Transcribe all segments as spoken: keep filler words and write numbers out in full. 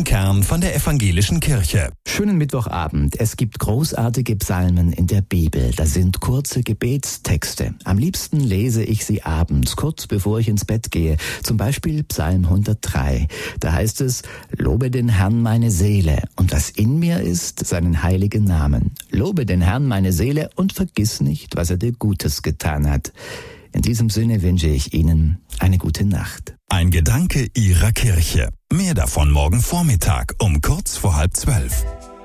Kern von der Evangelischen Kirche. Schönen Mittwochabend. Es gibt großartige Psalmen in der Bibel. Das sind kurze Gebetstexte. Am liebsten lese ich sie abends, kurz bevor ich ins Bett gehe. Zum Beispiel Psalm hundertdrei. Da heißt es: Lobe den Herrn meine Seele und was in mir ist, seinen heiligen Namen. Lobe den Herrn meine Seele und vergiss nicht, was er dir Gutes getan hat. In diesem Sinne wünsche ich Ihnen eine gute Nacht. Ein Gedanke Ihrer Kirche. Mehr davon morgen Vormittag um kurz vor halb zwölf.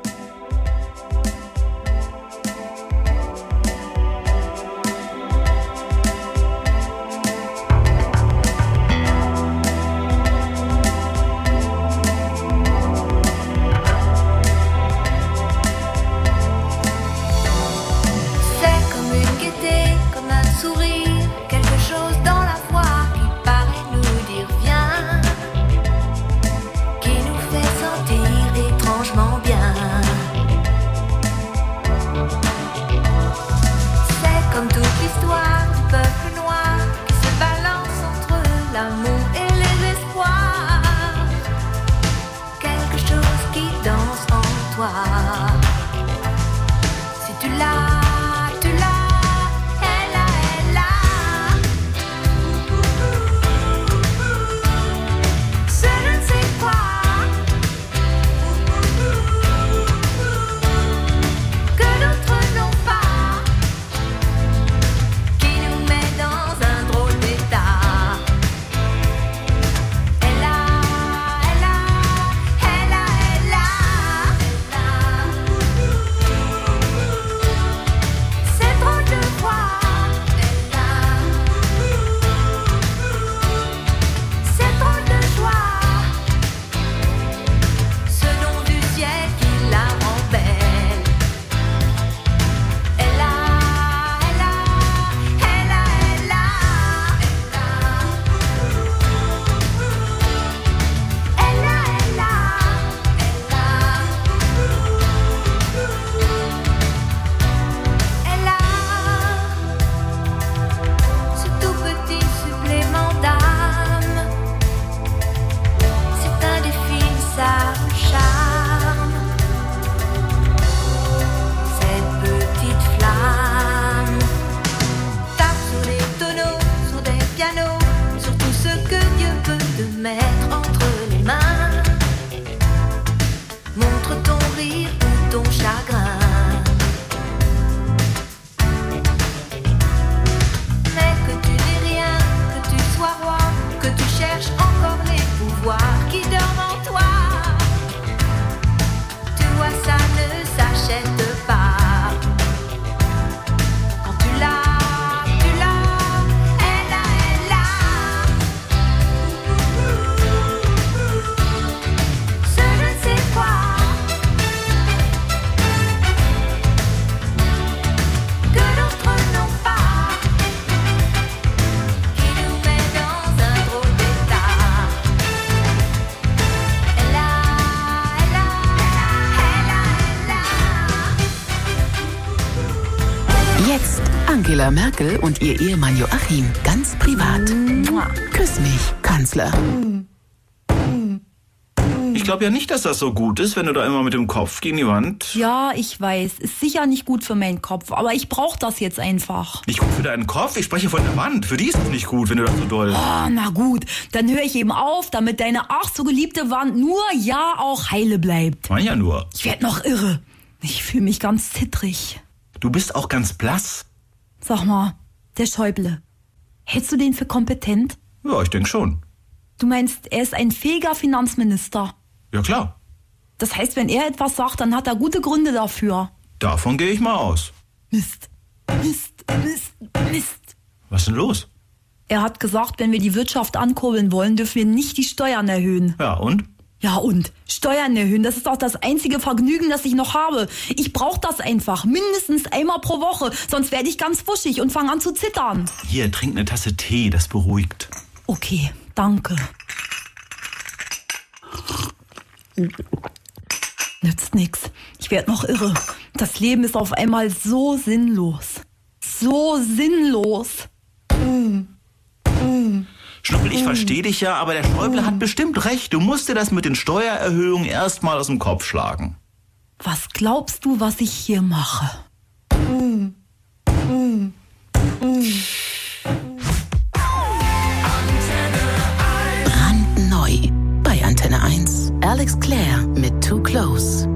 Angela Merkel und ihr Ehemann Joachim ganz privat. Küss mich, Kanzler. Ich glaube ja nicht, dass das so gut ist, wenn du da immer mit dem Kopf gegen die Wand... Ja, ich weiß. Ist sicher nicht gut für meinen Kopf, aber ich brauche das jetzt einfach. Nicht gut für deinen Kopf? Ich spreche von der Wand. Für die ist es nicht gut, wenn du das so doll... Oh, na gut. Dann höre ich eben auf, damit deine ach so geliebte Wand nur ja auch heile bleibt. Mein ja nur. Ich werd noch irre. Ich fühle mich ganz zittrig. Du bist auch ganz blass. Sag mal, der Schäuble. Hältst du den für kompetent? Ja, ich denke schon. Du meinst, er ist ein fähiger Finanzminister? Ja, klar. Das heißt, wenn er etwas sagt, dann hat er gute Gründe dafür. Davon gehe ich mal aus. Mist, Mist, Mist, Mist. Was ist denn los? Er hat gesagt, wenn wir die Wirtschaft ankurbeln wollen, dürfen wir nicht die Steuern erhöhen. Ja, und? Ja, und? Steuern erhöhen, das ist auch das einzige Vergnügen, das ich noch habe. Ich brauche das einfach, mindestens einmal pro Woche, sonst werde ich ganz wuschig und fange an zu zittern. Hier, trink eine Tasse Tee, das beruhigt. Okay, danke. Nützt nix. Ich werd noch irre. Das Leben ist auf einmal so sinnlos. So sinnlos. Schnuppel, ich verstehe dich ja, aber der Schäuble hat bestimmt recht. Du musst dir das mit den Steuererhöhungen erstmal aus dem Kopf schlagen. Was glaubst du, was ich hier mache? Brandneu bei Antenne eins. Alex Clare mit Too Close.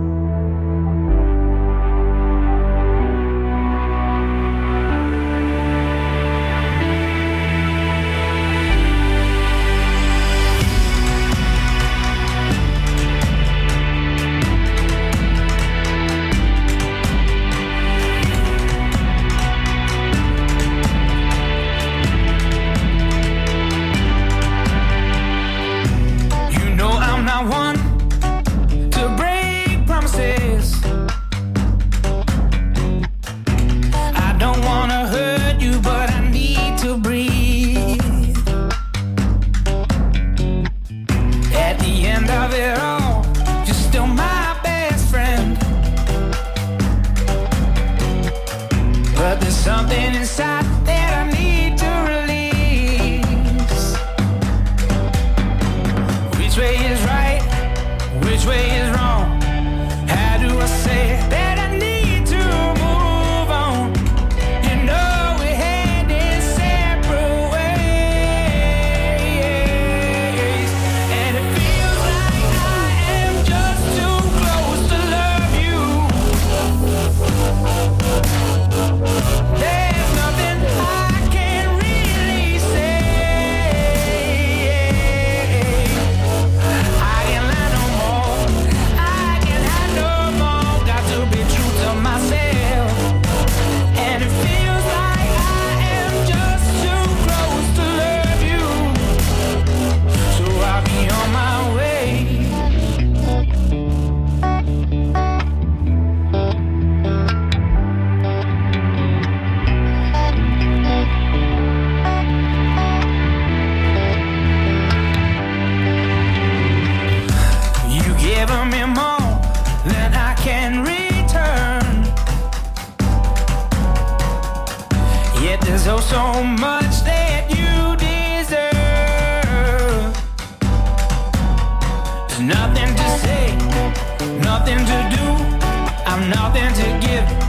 Nothing to say, nothing to do, I'm nothing to give.